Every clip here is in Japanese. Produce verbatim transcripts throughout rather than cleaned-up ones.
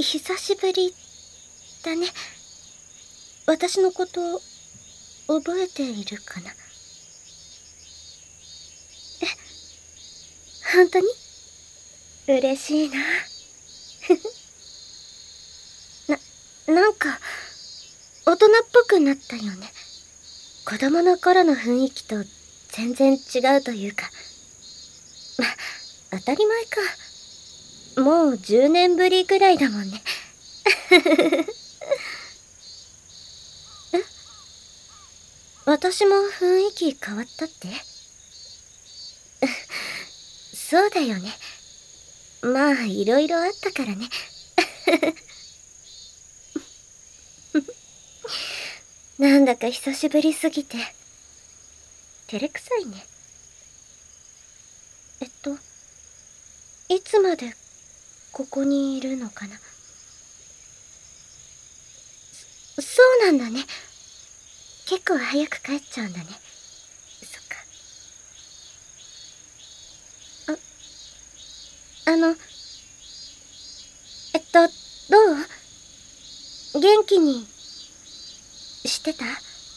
久しぶりだね。私のこと覚えているかな。え、本当に嬉しいな。な、なんか大人っぽくなったよね。子供の頃の雰囲気と全然違うというか。ま、当たり前か。もうじゅうねんぶりぐらいだもんね。え、私も雰囲気変わったって？そうだよね。まあいろいろあったからね。なんだか久しぶりすぎて照れくさいね。えっといつまでここにいるのかな。そ、そうなんだね。結構早く帰っちゃうんだね。そっか。あ、あの、えっと、どう？元気にしてた？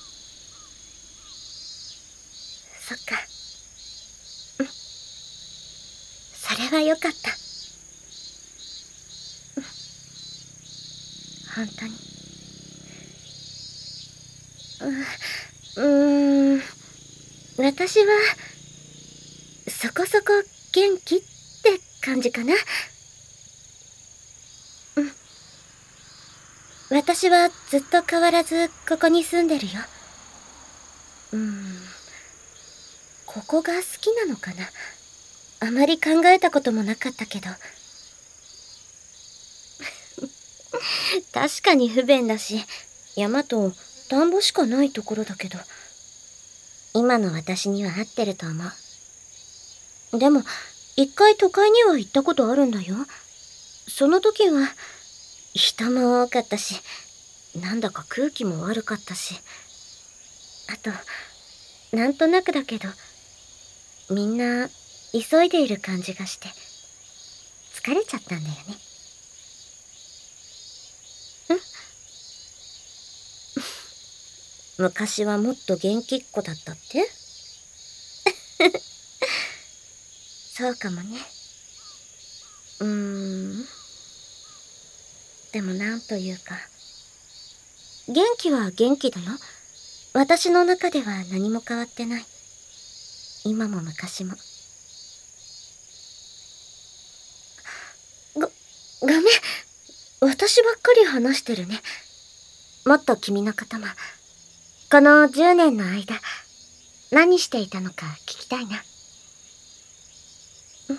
そっか。うん。それはよかった。うん。本当に。う、うーん。私は、そこそこ元気って感じかな。うん。私はずっと変わらずここに住んでるよ。うーん。ここが好きなのかな。あまり考えたこともなかったけど。確かに不便だし、山と田んぼしかないところだけど、今の私には合ってると思う。でも、一回都会には行ったことあるんだよ。その時は、人も多かったし、なんだか空気も悪かったし、あと、なんとなくだけど、みんな急いでいる感じがして、疲れちゃったんだよね。ん？昔はもっと元気っ子だったって？そうかもね。うーん。でもなんというか、元気は元気だよ。私の中では何も変わってない。今も昔も。ご、ごめん。私ばっかり話してるね。もっと君のことも、このじゅうねんの間、何していたのか聞きたいな。うん。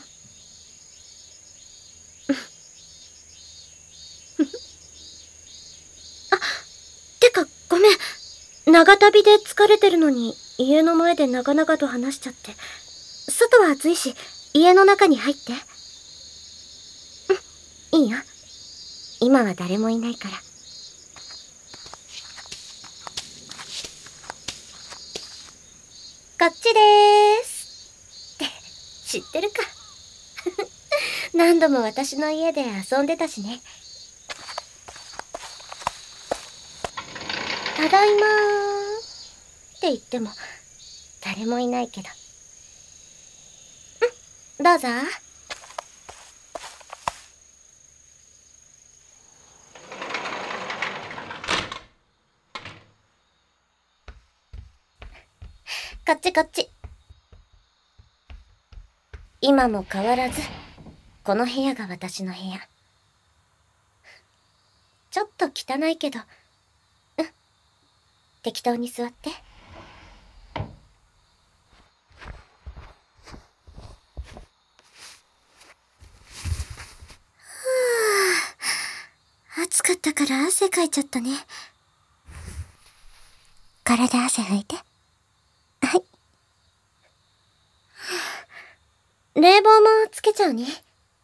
あ、てかごめん。長旅で疲れてるのに家の前で長々と話しちゃって。外は暑いし、家の中に入って。うん、いいよ。今は誰もいないから。こっちでーす。って知ってるか。何度も私の家で遊んでたしね。ただいまーって言っても誰もいないけど。うん、どうぞ。こっちこっち。今も変わらず、この部屋が私の部屋。ちょっと汚いけど、うん、適当に座って。暑かったから汗かいちゃったね。体汗拭いて。はい。冷房もつけちゃうね。ん？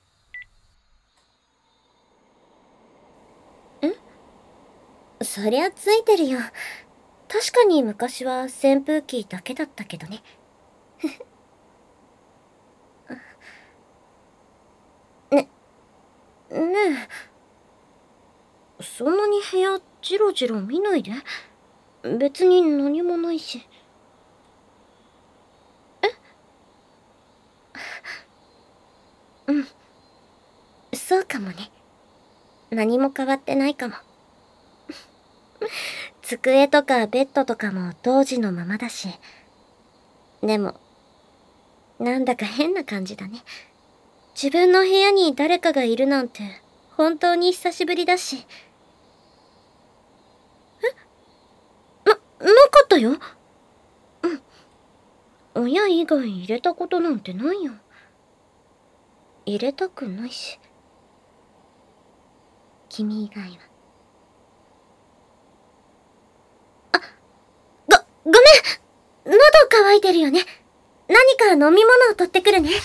そりゃついてるよ。確かに昔は扇風機だけだったけどね。ね、ねえ。 部屋ジロジロ見ないで。別に何もないし。えうん。そうかもね。何も変わってないかも。机とかベッドとかも当時のままだし。でも、なんだか変な感じだね。自分の部屋に誰かがいるなんて本当に久しぶりだし。えな、なかったよ。うん。親以外入れたことなんてないよ。入れたくないし。君以外は。あ、ご、ごめん。喉乾いてるよね。何か飲み物を取ってくるね。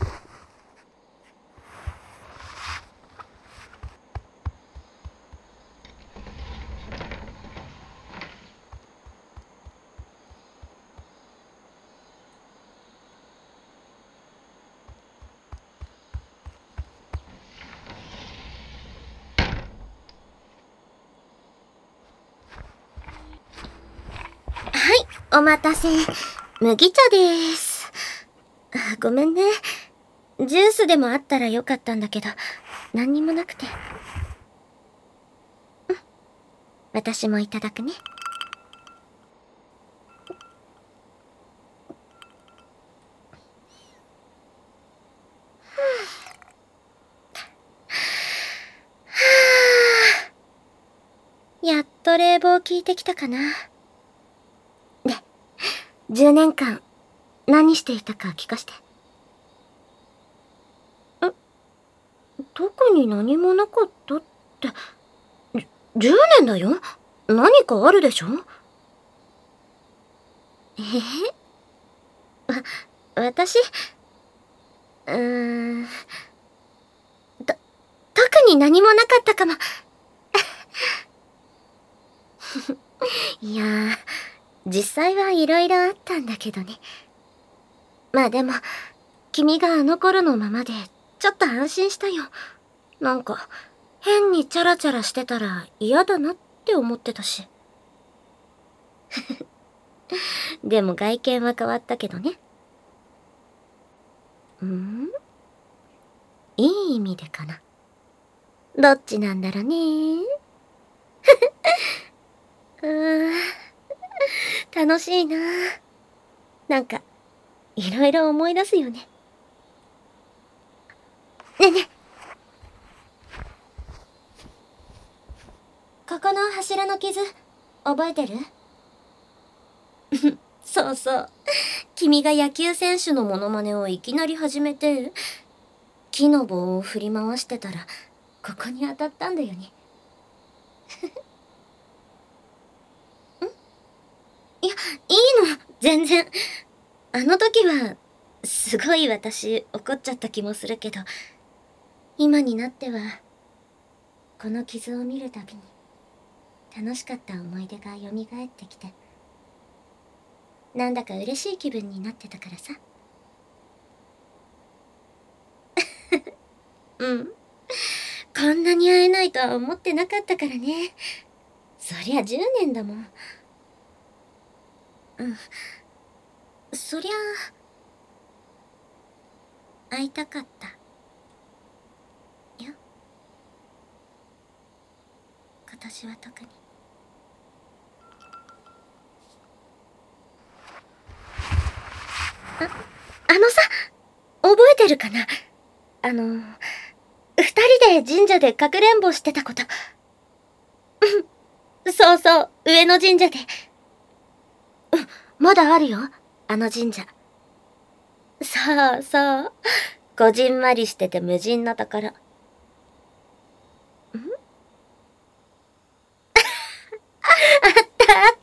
はい、お待たせ。麦茶でーす。ごめんね。ジュースでもあったらよかったんだけど、何にもなくて。うん。私もいただくね。やっと冷房効いてきたかな。で、じゅうねんかん何していたか聞かして。え、特に何もなかったって、じゅうねんだよ。何かあるでしょ？ええわ、私、うーん、と、特に何もなかったかも。いやー、実際はいろいろあったんだけどね。まあでも、君があの頃のままで、ちょっと安心したよ。なんか、変にチャラチャラしてたら嫌だなって思ってたし。でも外見は変わったけどね。ん？いい意味でかな。どっちなんだろうね。うーん、楽しいな。なんか、いろいろ思い出すよね。ねえねえ。ここの柱の傷、覚えてる？そうそう。君が野球選手のモノマネをいきなり始めて、木の棒を振り回してたら、ここに当たったんだよね。ん？いや、いいの、全然。あの時は、すごい私怒っちゃった気もするけど、今になっては、この傷を見るたびに、楽しかった思い出が蘇ってきて、なんだか嬉しい気分になってたからさ。うん。こんなに会えないとは思ってなかったからね。そりゃじゅうねんだもん。うん。そりゃ会いたかったよ。今年は特に。あ、あのさ、覚えてるかな？あの、二人で神社でかくれんぼしてたこと。うん、そうそう、上野神社で。うん、まだあるよ、あの神社。そうそう。こじんまりしてて無人なところ。ん？あったあった。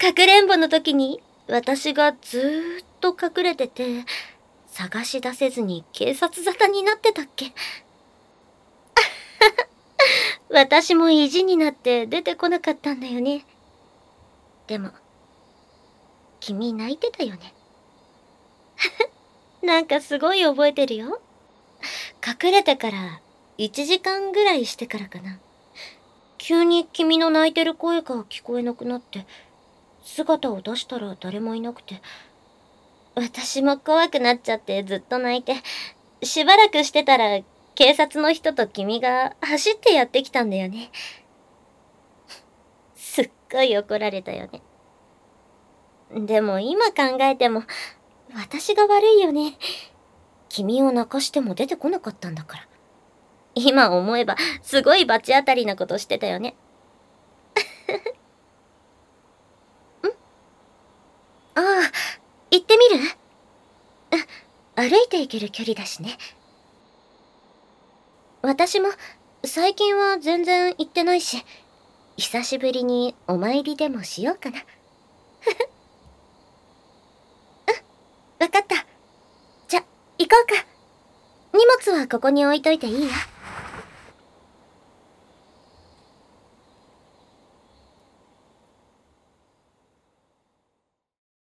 かくれんぼの時に私がずーっと隠れてて、探し出せずに警察沙汰になってたっけ？私も意地になって出てこなかったんだよね。でも、君泣いてたよね。なんかすごい覚えてるよ。隠れてからいちじかんぐらいしてからかな。 急に君の泣いてる声が聞こえなくなって、姿を出したら誰もいなくて、私も怖くなっちゃってずっと泣いて、しばらくしてたら警察の人と君が走ってやってきたんだよね。すっごい怒られたよね。でも今考えても、私が悪いよね。君を泣かしても出てこなかったんだから。今思えば、すごい罰当たりなことしてたよね。んああ、行ってみる？歩いて行ける距離だしね。私も、最近は全然行ってないし、久しぶりにお参りでもしようかな。うん、わかった。じゃ、行こうか。荷物はここに置いといていいよ。